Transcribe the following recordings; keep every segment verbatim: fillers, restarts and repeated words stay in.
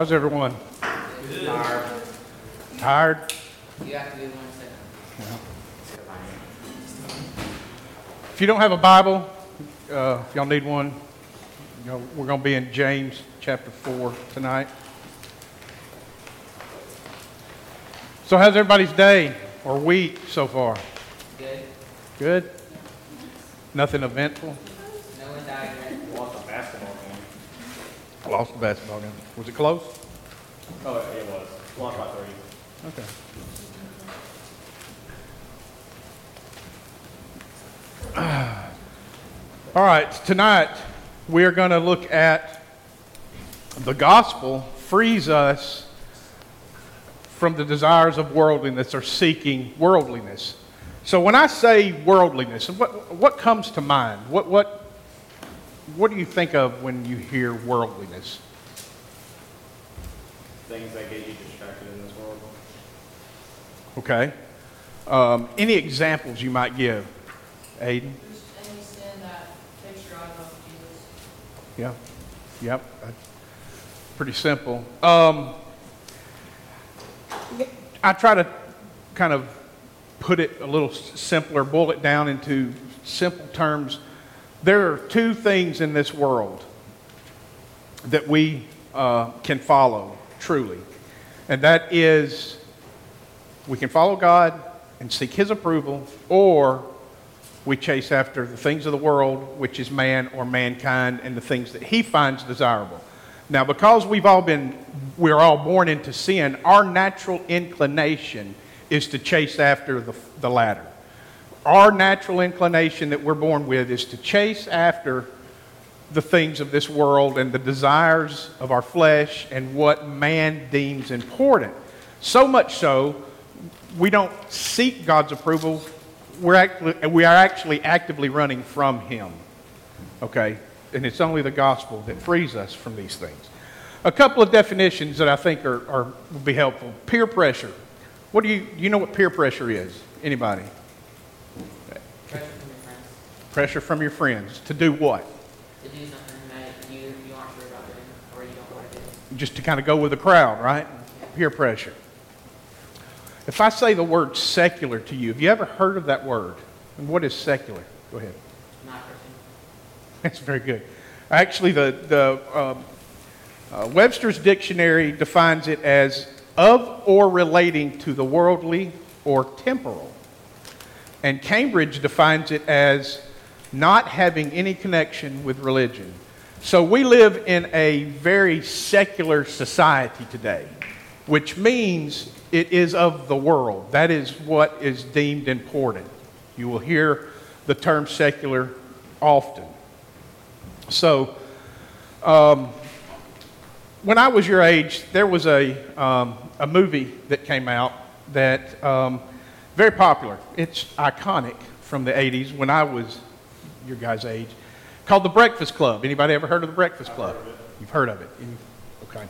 How's everyone? Good. Tired. Tired? You have to do one second. Well. If you don't have a Bible, uh, if y'all need one, you know, we're going to be in James chapter four tonight. So how's everybody's day or week so far? Good. Good? Nothing eventful? No one died yet. Lost a basketball game. Lost the basketball game. Was it close? Oh, it was. Lost by three. Okay. All right, tonight we're going to look at the gospel frees us from the desires of worldliness or seeking worldliness. So when I say worldliness, what what comes to mind? What what what do you think of when you hear worldliness? Things that get you distracted in this world. Okay. Um, any examples you might give, Aiden? Just any sin that takes your eyes off of Jesus. Yeah. Yep. That's pretty simple. Um, I try to kind of put it a little simpler, boil it down into simple terms. There are two things in this world that we uh, can follow truly, and that is we can follow God and seek His approval, or we chase after the things of the world, which is man or mankind, and the things that he finds desirable. Now, because we've all been, we're all born into sin, our natural inclination is to chase after the, the latter. Our natural inclination that we're born with is to chase after the things of this world and the desires of our flesh and what man deems important. So much so, we don't seek God's approval. We're actually, we are actually actively running from Him. Okay? And it's only the gospel that frees us from these things. A couple of definitions that I think are, are will be helpful. Peer pressure. What do you do you know what peer pressure is? Anybody? Pressure from your friends. Pressure from your friends to do what? To do something that you, you aren't sure about doing or you don't want to do. Just to kind of go with the crowd, right? Peer pressure. If I say the word secular to you, have you ever heard of that word? And what is secular? Go ahead. Not Christian. That's very good. Actually, the, the um, uh, Webster's Dictionary defines it as of or relating to the worldly or temporal. And Cambridge defines it as not having any connection with religion. So we live in a very secular society today, which means it is of the world. That is what is deemed important. You will hear the term secular often. So, um, when I was your age, there was a um, a movie that came out that um, very popular. It's iconic from the eighties when I was your guys' age, called The Breakfast Club. Anybody ever heard of The Breakfast Club? Heard of it. You've heard of it. Okay.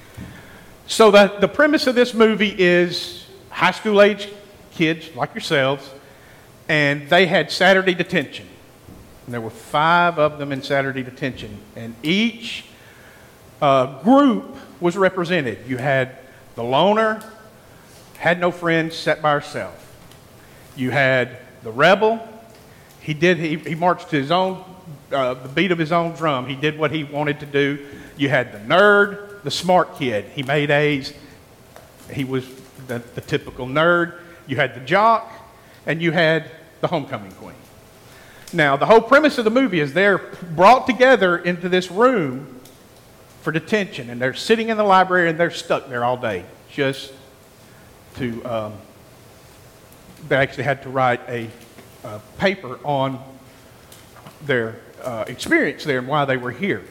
So the the premise of this movie is high school age kids like yourselves, and they had Saturday detention. And there were five of them in Saturday detention. And each uh, group was represented. You had the loner, had no friends, sat by herself. You had the rebel. He did. He, he marched to his own, uh, the beat of his own drum. He did what he wanted to do. You had the nerd, the smart kid. He made A's. He was the, the typical nerd. You had the jock, and you had the homecoming queen. Now, the whole premise of the movie is they're brought together into this room for detention, and they're sitting in the library, and they're stuck there all day just to, um, they actually had to write a uh, paper on their uh, experience there and why they were here.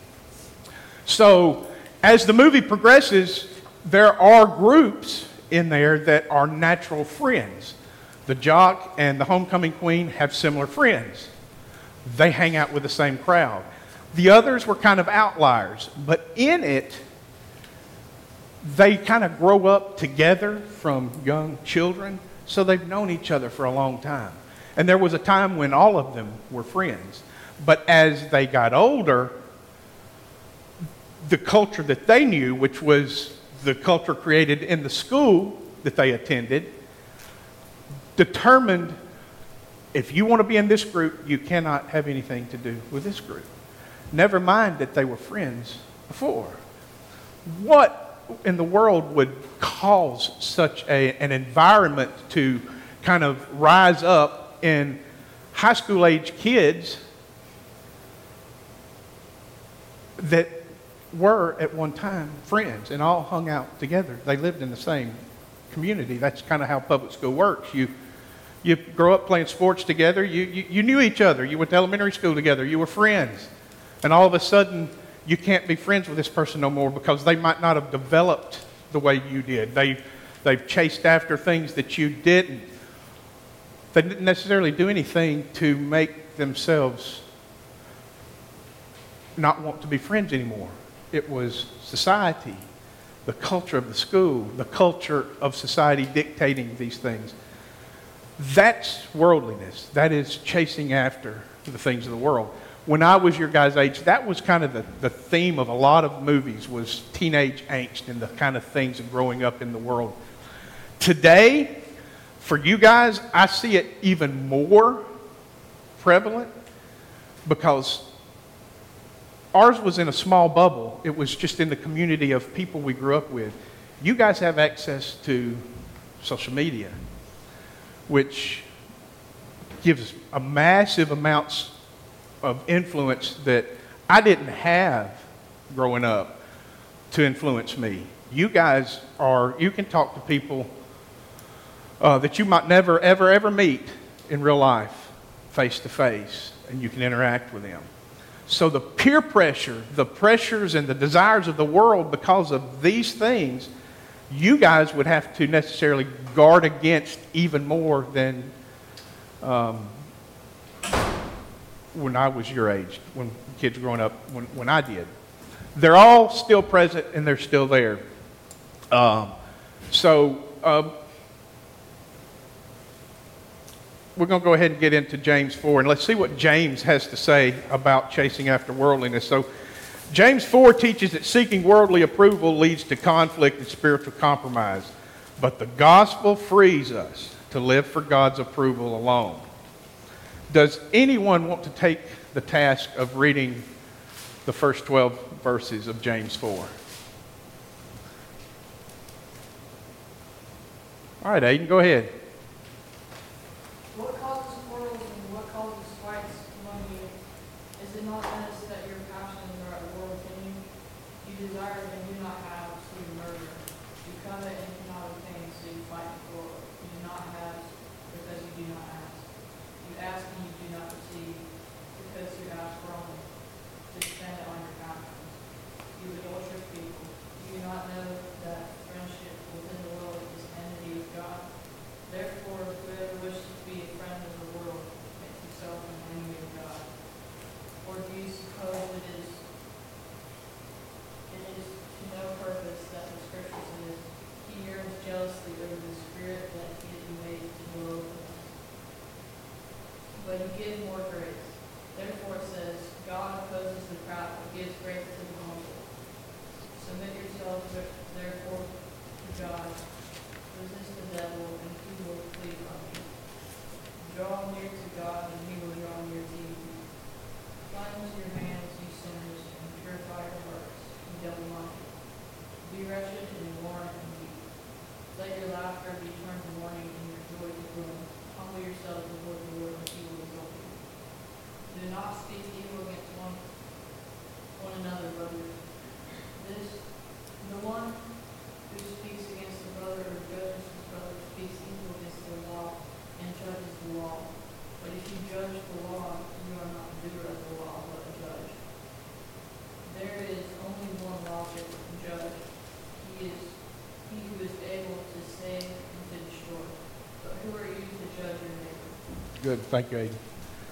So, as the movie progresses, there are groups in there that are natural friends. The jock and the homecoming queen have similar friends. They hang out with the same crowd. The others were kind of outliers, but in it, they kind of grow up together from young children, so they've known each other for a long time. And there was a time when all of them were friends. But as they got older, the culture that they knew, which was the culture created in the school that they attended, determined if you want to be in this group, you cannot have anything to do with this group. Never mind that they were friends before. What in the world would cause such a, an environment to kind of rise up in high school age kids that were at one time friends and all hung out together? They lived in the same community. That's kind of how public school works. You you grow up playing sports together. You, you, you knew each other. You went to elementary school together. You were friends. And all of a sudden, you can't be friends with this person no more because they might not have developed the way you did. They, they've chased after things that you didn't. They didn't necessarily do anything to make themselves not want to be friends anymore. It was society, the culture of the school, the culture of society dictating these things. That's worldliness. That is chasing after the things of the world. When I was your guys' age, that was kind of the, the theme of a lot of movies, was teenage angst and the kind of things of growing up in the world. Today, for you guys, I see it even more prevalent because ours was in a small bubble. It was just in the community of people we grew up with. You guys have access to social media, which gives a massive amounts of influence that I didn't have growing up to influence me. You guys are, you can talk to people uh, that you might never, ever, ever meet in real life, face to face, and you can interact with them. So the peer pressure, the pressures and the desires of the world because of these things, you guys would have to necessarily guard against even more than um, when I was your age, when kids growing up, when, when I did. They're all still present and they're still there. Um, so um, we're going to go ahead and get into James four, and let's see what James has to say about chasing after worldliness. So James four teaches that seeking worldly approval leads to conflict and spiritual compromise, but the gospel frees us to live for God's approval alone. Does anyone want to take the task of reading the first twelve verses of James four? All right, Aiden, go ahead. What causes quarrels and what causes fights among you? Is it not this that your passions are at war within you? You desire and do not have, so you murder. You covet and cannot obtain, so you fight and quarrel. You do not have because you do not ask. You ask and you do not receive because you ask wrongly, to spend it on your passions. You adulterous people, do you not know that friendship within the world is enmity with God? Therefore, whoever wishes to be a friend of the world makes himself an enemy of God. Or do you suppose it is it is to no purpose that the Scripture says, he yearns jealously over the Spirit that he has made to dwell with us? But he gives more grace. Therefore it says, God opposes the proud, but gives grace to the humble. Submit yourselves therefore to God. Resist the devil, and he will flee from you. Draw near to God, and he will draw near to you. Cleanse your hands, you sinners, and purify your hearts, you double-minded. Be wretched and mourn and weep. Let your laughter be turned to mourning and your joy to gloom. Humble yourselves before the Lord, and he will exalt you. Do not speak evil against one, one another, brothers. This, the one who speaks against the brother or judges his brother speaks evil against the law and judges the law. But if you judge the law, you are not a doer of the law, but a judge. There is only one lawgiver and judge. He is he who is able to save and to destroy. But who are you to judge your neighbor? Good, thank you, Aiden.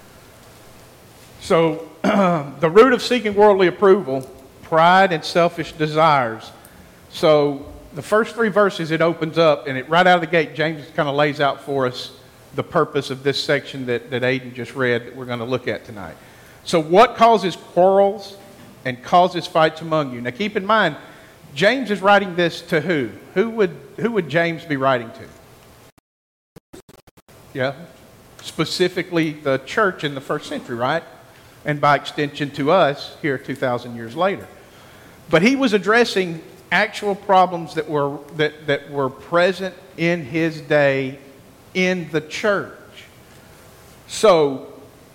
So, the root of seeking worldly approval, pride and selfish desires. So, the first three verses it opens up, and it right out of the gate, James kind of lays out for us the purpose of this section that, that Aiden just read that we're going to look at tonight. So, what causes quarrels and causes fights among you. Now keep in mind, James is writing this to who? Who would, who would James be writing to? Yeah, specifically the church in the first century, right? And by extension to us here two thousand years later. But he was addressing actual problems that were, that, that were present in his day in the church. So,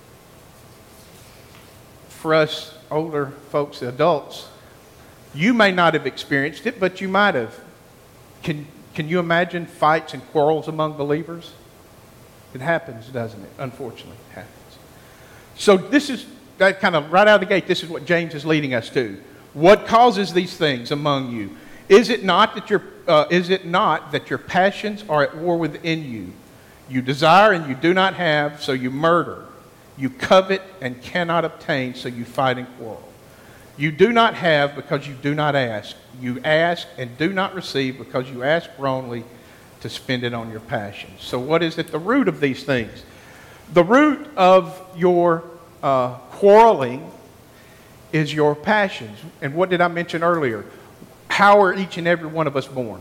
for us older folks, adults, you may not have experienced it, but you might have. Can, can you imagine fights and quarrels among believers? It happens, doesn't it? Unfortunately, it happens. So this is, that kind of right out of the gate, this is what James is leading us to. What causes these things among you? Is it not that your, uh, is it not that your passions are at war within you? You desire and you do not have, so you murder. You covet and cannot obtain, so you fight and quarrel. You do not have because you do not ask. You ask and do not receive because you ask wrongly to spend it on your passions. So what is at the root of these things? The root of your uh, quarreling is your passions. And what did I mention earlier? How are each and every one of us born?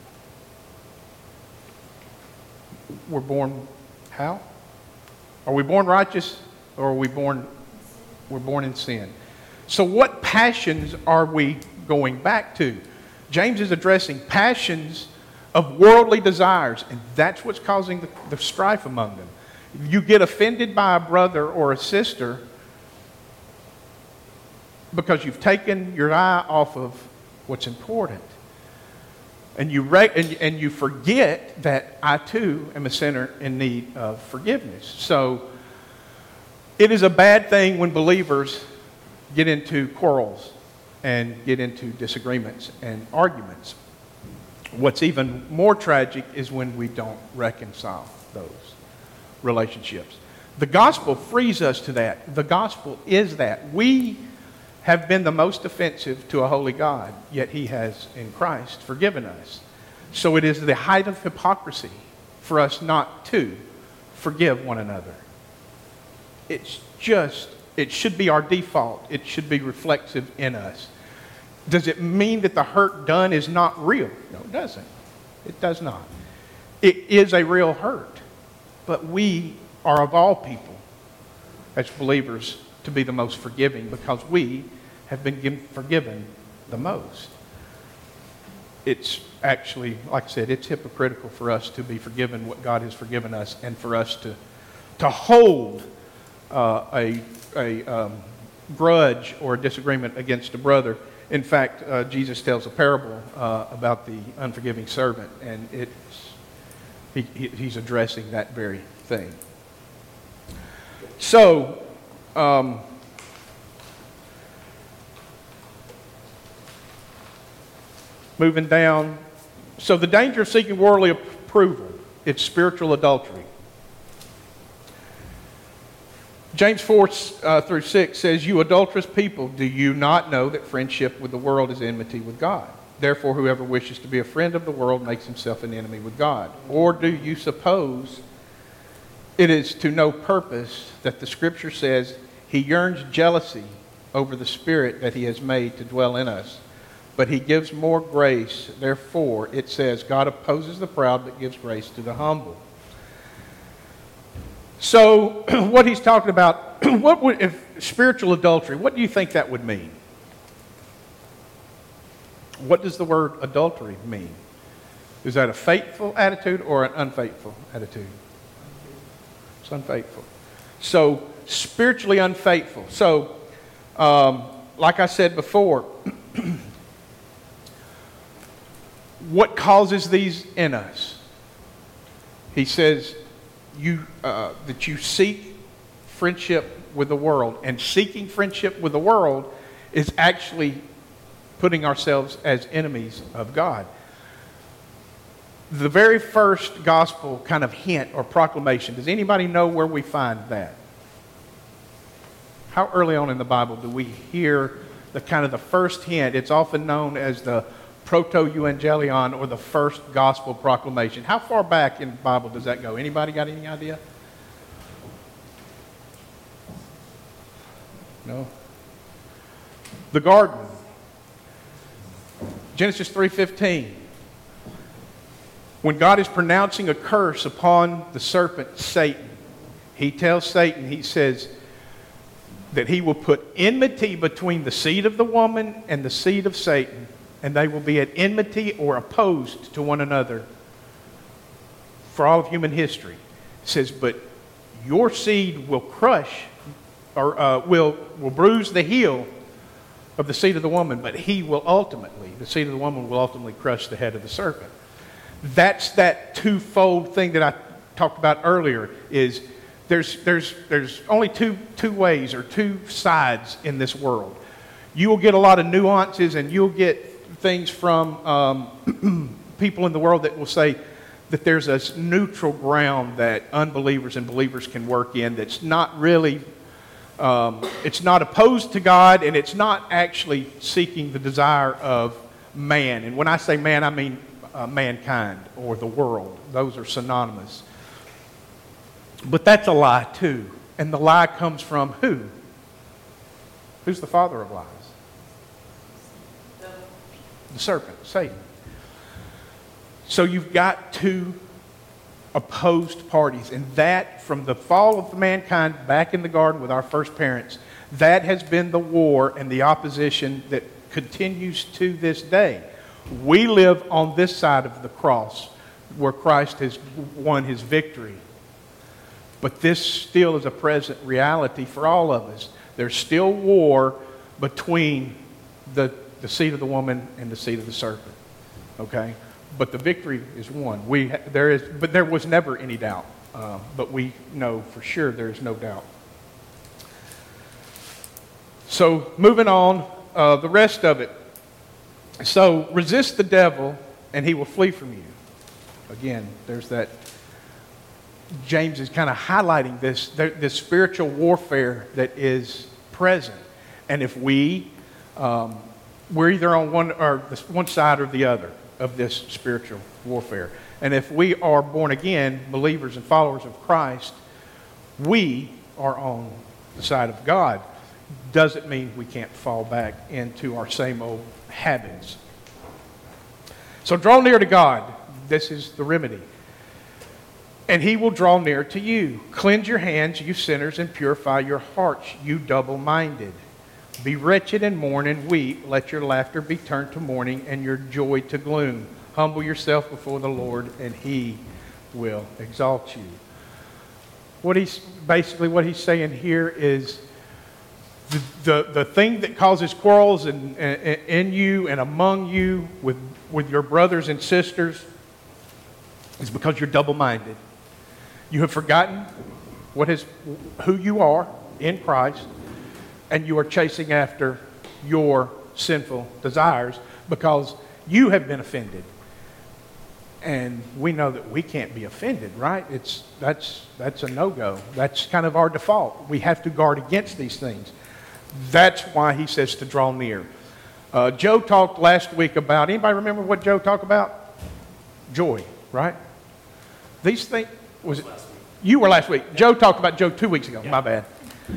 We're born how? Are we born righteous or are we born, we're born in sin? So what passions are we going back to? James is addressing passions of worldly desires, and that's what's causing the, the strife among them. You get offended by a brother or a sister because you've taken your eye off of what's important. And you, re- and, and you forget that I too am a sinner in need of forgiveness. So it is a bad thing when believers get into quarrels and get into disagreements and arguments. What's even more tragic is when we don't reconcile those relationships. The gospel frees us to that. The gospel is that. We have been the most offensive to a holy God, yet he has in Christ forgiven us. So it is the height of hypocrisy for us not to forgive one another. It's just, it should be our default. It should be reflexive in us. Does it mean that the hurt done is not real? No, it doesn't. It does not. It is a real hurt. But we are of all people, as believers, to be the most forgiving because we have been given, forgiven the most. It's actually, like I said, it's hypocritical for us to be forgiven what God has forgiven us and for us to, to hold uh, a, a um, grudge or a disagreement against a brother. In fact, uh, Jesus tells a parable uh, about the unforgiving servant, and it's, he, he, he's addressing that very thing. So, um, moving down. So the danger of seeking worldly approval, it's spiritual adultery. James four uh, through six says, "You adulterous people, do you not know that friendship with the world is enmity with God? Therefore, whoever wishes to be a friend of the world makes himself an enemy with God. Or do you suppose it is to no purpose that the Scripture says he yearns jealousy over the Spirit that he has made to dwell in us? But he gives more grace. Therefore, it says, God opposes the proud but gives grace to the humble." So, what he's talking about, what would, if spiritual adultery, what do you think that would mean? What does the word adultery mean? Is that a faithful attitude or an unfaithful attitude? It's unfaithful. So, spiritually unfaithful. So, um, like I said before, what causes these in us? He says you uh, that you seek friendship with the world. And seeking friendship with the world is actually putting ourselves as enemies of God. The very first gospel kind of hint or proclamation, does anybody know where we find that? How early on in the Bible do we hear the kind of the first hint? It's often known as the proto-evangelion or the first gospel proclamation. How far back in the Bible does that go? Anybody got any idea? No? The garden. Genesis three fifteen. When God is pronouncing a curse upon the serpent, Satan, he tells Satan, he says that he will put enmity between the seed of the woman and the seed of Satan, and they will be at enmity or opposed to one another for all of human history. It says, but your seed will crush or uh, will, will bruise the heel of the seed of the woman, but he will ultimately, the seed of the woman will ultimately crush the head of the serpent. That's that twofold thing that I talked about earlier, is there's, there's, there's only two, two ways or two sides in this world. You will get a lot of nuances, and you'll get things from um, people in the world that will say that there's a neutral ground that unbelievers and believers can work in that's not really, um, it's not opposed to God, and it's not actually seeking the desire of man. And when I say man, I mean uh, mankind or the world. Those are synonymous. But that's a lie too. And the lie comes from who? Who's the father of lies? The serpent, Satan. So you've got two opposed parties. And that, from the fall of mankind back in the garden with our first parents, that has been the war and the opposition that continues to this day. We live on this side of the cross where Christ has won his victory. But this still is a present reality for all of us. There's still war between the, the seed of the woman and the seed of the serpent. Okay? But the victory is won. We, there is, but there was never any doubt. Uh, but we know for sure there is no doubt. So moving on, uh, the rest of it. So resist the devil and he will flee from you. Again, there's that. James is kind of highlighting this, this spiritual warfare that is present. And if we, um, we're either on one, or one side or the other of this spiritual warfare. And if we are born again, believers and followers of Christ, we are on the side of God. Doesn't mean we can't fall back into our same old habits. So draw near to God. This is the remedy. And he will draw near to you. Cleanse your hands, you sinners, and purify your hearts, you double-minded. Be wretched and mourn and weep. Let your laughter be turned to mourning and your joy to gloom. Humble yourself before the Lord, and he will exalt you. What he's basically what he's saying here is the, the, the thing that causes quarrels in, in, in you and among you with, with your brothers and sisters is because you're double-minded. You have forgotten what is, who you are in Christ, and you are chasing after your sinful desires because you have been offended. And we know that we can't be offended, right? It's, that's, that's a no-go. That's kind of our default. We have to guard against these things. That's why he says to draw near. Uh, Joe talked last week about, anybody remember what Joe talked about? Joy, right? These things, was it? You were last week. Joe talked about Joe two weeks ago. Yeah. My bad.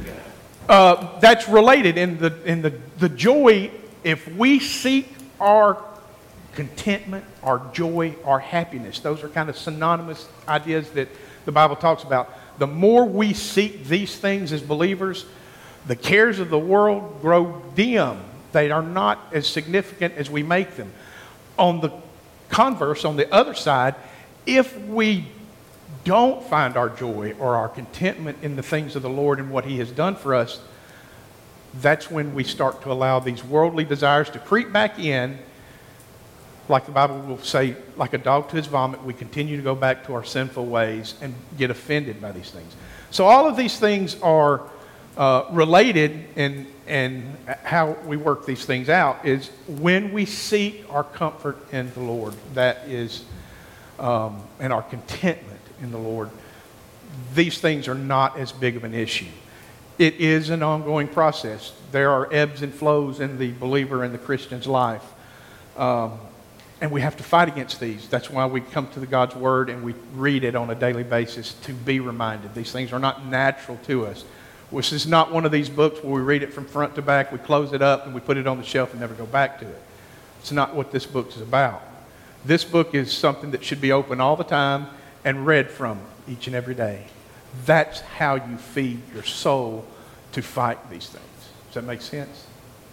Uh, that's related in the in the the joy. If we seek our contentment, our joy, our happiness, those are kind of synonymous ideas that the Bible talks about. The more we seek these things as believers, the cares of the world grow dim. They are not as significant as we make them. On the converse, on the other side, if we don't find our joy or our contentment in the things of the Lord and what he has done for us, that's when we start to allow these worldly desires to creep back in. Like the Bible will say, like a dog to his vomit, we continue to go back to our sinful ways and get offended by these things. So all of these things are uh, related, and and how we work these things out is when we seek our comfort in the Lord. That is, um, and our contentment in the Lord, these things are not as big of an issue. It is an ongoing process. There are ebbs and flows in the believer and the Christian's life. Um, and we have to fight against these. That's why we come to the God's Word and we read it on a daily basis to be reminded. These things are not natural to us. This is not one of these books where we read it from front to back, we close it up, and we put it on the shelf and never go back to it. It's not what this book is about. This book is something that should be open all the time and read from each and every day. That's how you feed your soul to fight these things. Does that make sense?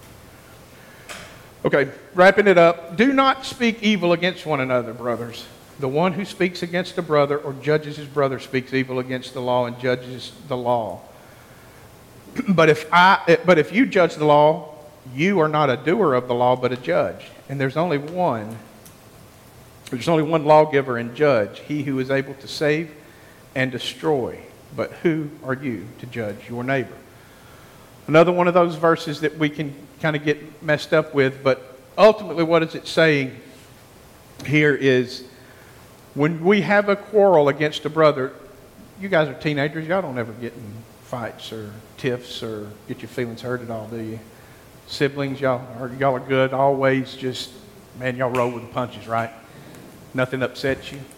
Okay, wrapping it up. Do not speak evil against one another, brothers. The one who speaks against a brother or judges his brother speaks evil against the law and judges the law. But if I, but if you judge the law, you are not a doer of the law, but a judge. And there's only one. There's only one lawgiver and judge, he who is able to save and destroy. But who are you to judge your neighbor? Another one of those verses that we can kind of get messed up with, but ultimately what is it saying here is when we have a quarrel against a brother, you guys are teenagers, y'all don't ever get in fights or tiffs or get your feelings hurt at all, do you? Siblings, y'all are, y'all are good, always just, man, y'all roll with the punches, right? Nothing upsets you.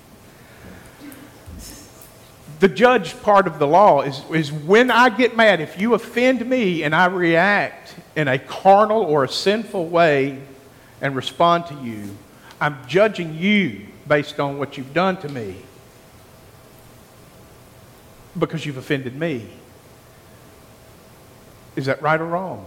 The judge part of the law is, is when I get mad, if you offend me and I react in a carnal or a sinful way and respond to you, I'm judging you based on what you've done to me because you've offended me. Is that right or wrong?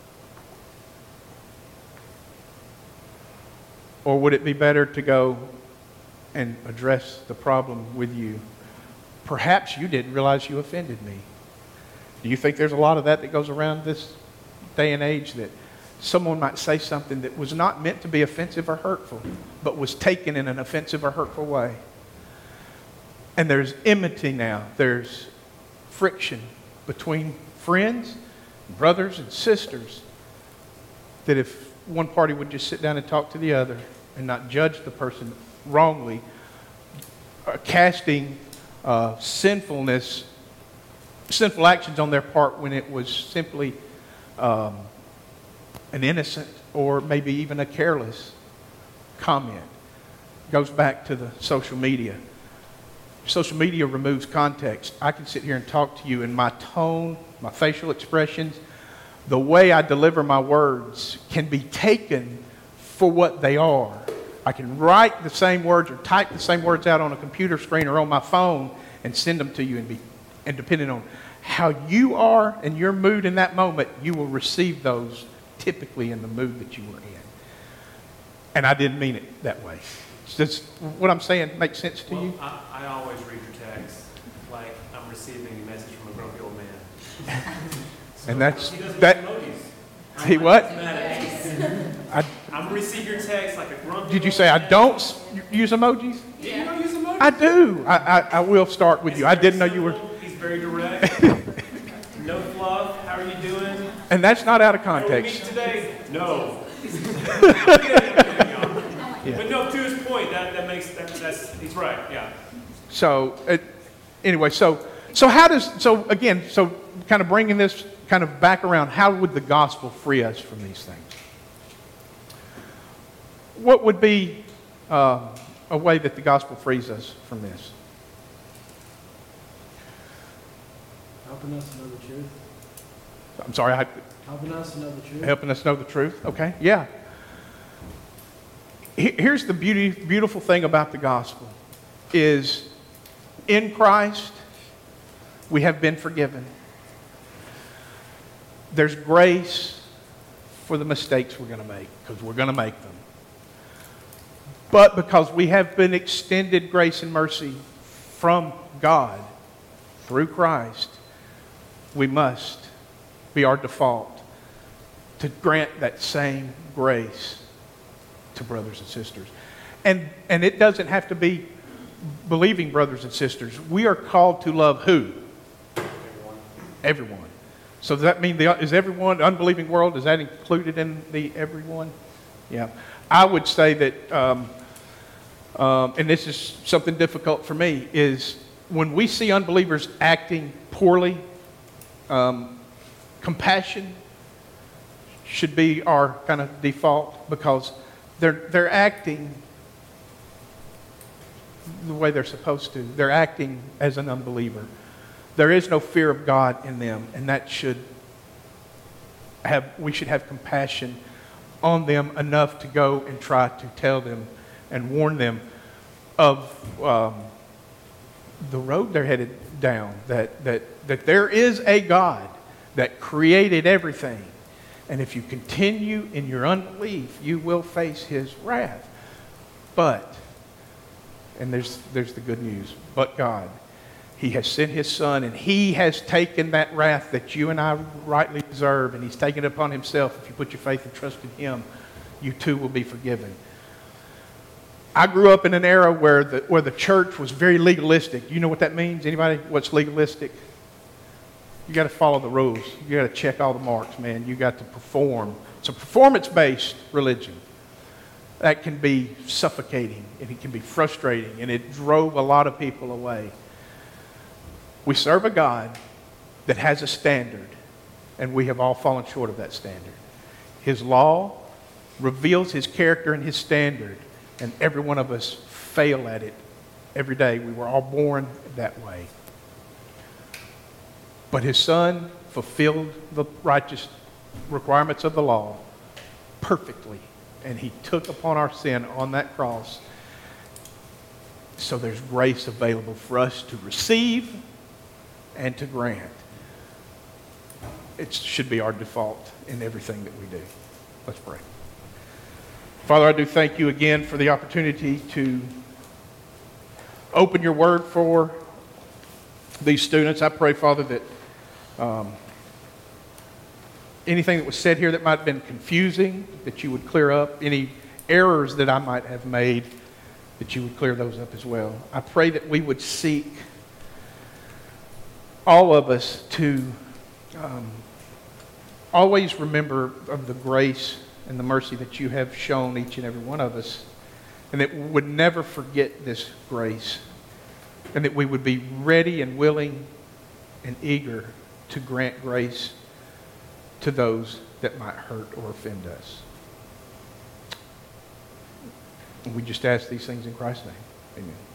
Or would it be better to go and address the problem with you? Perhaps you didn't realize you offended me. Do you think there's a lot of that that goes around this day and age, that someone might say something that was not meant to be offensive or hurtful, but was taken in an offensive or hurtful way? And there's enmity now. There's friction between friends, brothers and sisters, that if one party would just sit down and talk to the other and not judge the person wrongly, uh, casting uh, sinfulness, sinful actions on their part when it was simply um, an innocent or maybe even a careless comment. Goes back to the social media. Social media removes context. I can sit here and talk to you, and my tone, my facial expressions, the way I deliver my words can be taken for what they are. I can write the same words or type the same words out on a computer screen or on my phone and send them to you, and be, and depending on how you are and your mood in that moment, you will receive those typically in the mood that you were in. And I didn't mean it that way. Does what I'm saying make sense to Well, you? I, I always read your text like I'm receiving a message from a grumpy old man. So And that's- he doesn't that- use emojis. He I'm what? like, mad at you. I, I'm gonna receive your text like a grumpy. did you old say I man. don't s- use emojis? Yeah, you don't use emojis. I do. I, I, I will start with It's you. I very didn't know you were. simple. He's very direct. No fluff. How are you doing? And that's not out of Are we context. meet today? No. Yeah. But no, to his point, that, that makes that, that's he's right. Yeah. So uh, anyway, so so how does so again so kind of bringing this kind of back around, how would the gospel free us from these things? What would be uh, a way that the gospel frees us from this? Helping us to know the truth. I'm sorry, I, Helping us to know the truth. helping us know the truth. Okay, yeah. He- Here's the beauty, beautiful thing about the gospel is in Christ we have been forgiven. There's grace for the mistakes we're going to make, because we're going to make them. But because we have been extended grace and mercy from God through Christ, we must be our default to grant that same grace to brothers and sisters. And, and it doesn't have to be believing brothers and sisters. We are called to love who? Everyone. Everyone. So does that mean, the, is everyone, the unbelieving world, is that included in the everyone? Yeah. I would say that, um, um, and this is something difficult for me, is when we see unbelievers acting poorly, um, compassion should be our kind of default, because they're, they're acting the way they're supposed to. They're acting as an unbeliever. There is no fear of God in them, and that should have, we should have compassion on them enough to go and try to tell them and warn them of um, the road they're headed down, that, that, that there is a God that created everything. And if you continue in your unbelief, you will face his wrath. But, and there's, there's the good news, but God, he has sent his Son, and he has taken that wrath that you and I rightly deserve, and he's taken it upon himself. If you put your faith and trust in him, you too will be forgiven. I grew up in an era where the, where the church was very legalistic. You know what that means? Anybody? What's legalistic? You got to follow the rules. You got to check all the marks, man. You got to perform. It's a performance-based religion. That can be suffocating, and it can be frustrating, and it drove a lot of people away. We serve a God that has a standard, and we have all fallen short of that standard. His law reveals his character and his standard, and every one of us fail at it every day. We were all born that way. But his Son fulfilled the righteous requirements of the law perfectly, and he took upon our sin on that cross. So there's grace available for us to receive and to grant. It should be our default in everything that we do. Let's pray. Father, I do thank you again for the opportunity to open your word for these students. I pray, Father, that um, anything that was said here that might have been confusing, that you would clear up. Any errors that I might have made, that you would clear those up as well. I pray that we would seek, all of us, to um, always remember of the grace and the mercy that you have shown each and every one of us, and that we would never forget this grace, and that we would be ready and willing and eager to grant grace to those that might hurt or offend us. And we just ask these things in Christ's name. Amen.